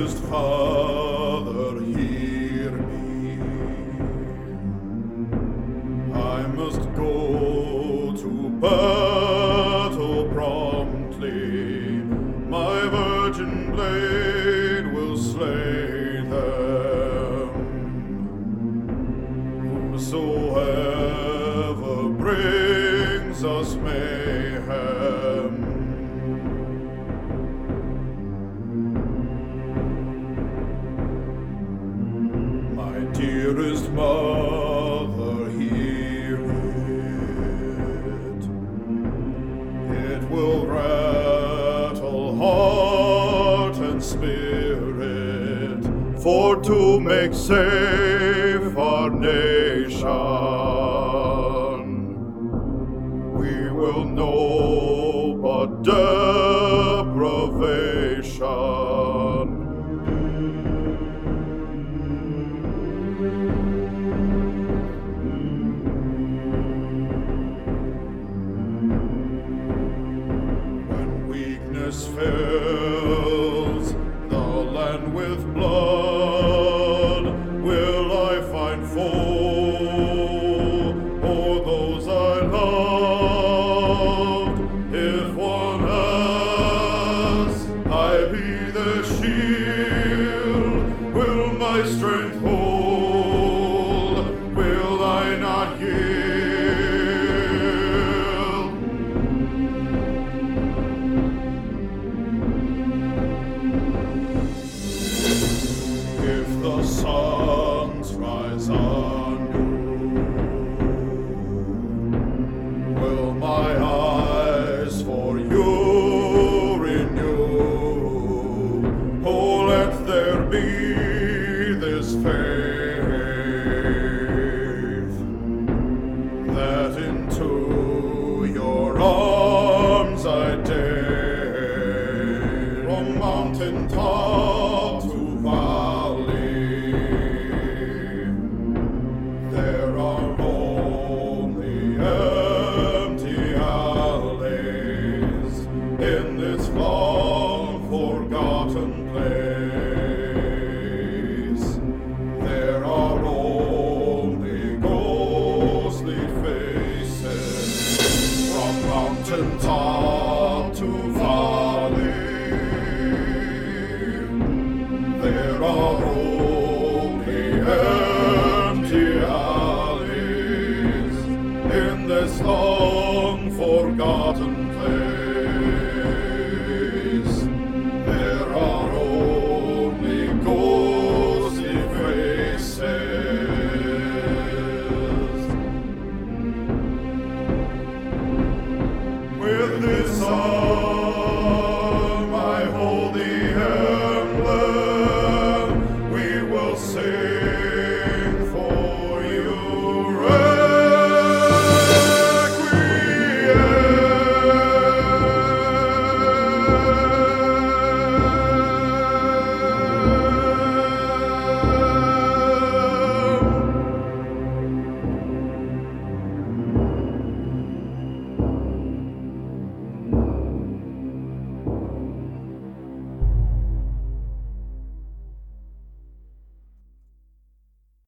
dearest Father, hear me. I must go to battle promptly. My virgin blade will slay them. Whosoever brings us mayhem, my dearest mother, hear it. It will rattle heart and spirit, for to make safe our nation, we will know but deprivation. Weakness fills the land with blood, will I find foe or those I loved? If one has, I be the shield. Will my strength hold? Will I not yield? If the suns rise anew, will my eyes for you renew? Oh, let there be this faith, that into your arms I dare, from mountain top to valley. There are only empty alleys in this long forgotten place. There are only ghostly faces from mountain top to valley. There are only empty alleys in this long forgotten place.